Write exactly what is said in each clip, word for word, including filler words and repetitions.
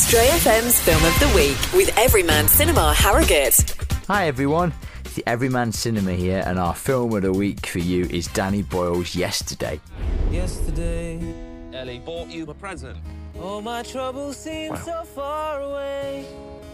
Stray F M's Film of the Week with Everyman Cinema Harrogate. Hi everyone, it's the Everyman Cinema here, and our Film of the Week for you is Danny Boyle's Yesterday. Yesterday, Ellie bought you a present. all my troubles seem Wow. so far away.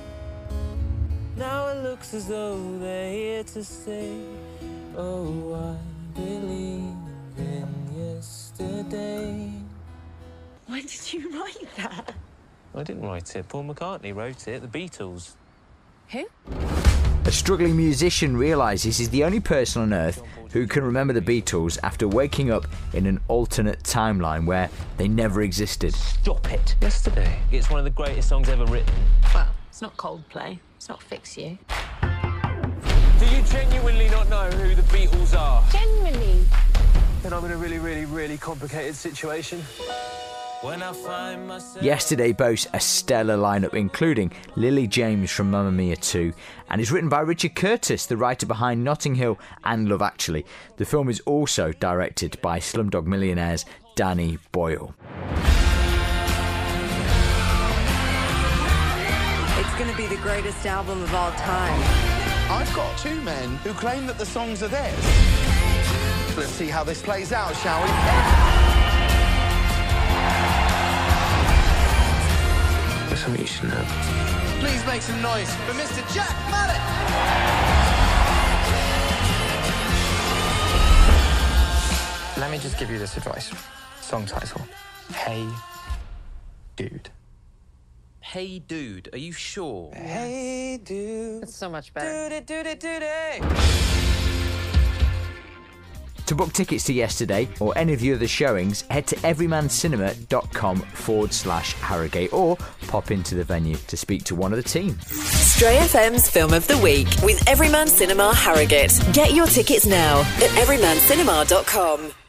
Now it looks as though they're here to stay. Oh, I believe in yesterday. When did you write that? I didn't write it. Paul McCartney wrote it. The Beatles. Who? A struggling musician realises he's the only person on Earth who can remember the Beatles after waking up in an alternate timeline where they never existed. Stop it. Yesterday. It's one of the greatest songs ever written. Well, it's not Coldplay. It's not Fix You. Do you genuinely not know who the Beatles are? Generally. Then I'm in a really, really, really complicated situation. When I find myself... Yesterday boasts a stellar lineup including Lily James from Mamma Mia two, and is written by Richard Curtis, the writer behind Notting Hill and Love Actually. The film is also directed by Slumdog Millionaire's Danny Boyle. It's going to be the greatest album of all time. I've got two men who claim that the songs are theirs. Let's see how this plays out, shall we? There's something you should know. Please make some noise for Mister Jack Mallet. Let me just give you this advice. Song title. Hey, Dude. Hey, dude, are you sure? Hey, dude. It's so much better. Do it, do it, do it. To book tickets to Yesterday or any of the other showings, head to everymancinema.com forward slash Harrogate or pop into the venue to speak to one of the team. Stray F M's Film of the Week with Everyman Cinema Harrogate. Get your tickets now at everyman cinema dot com.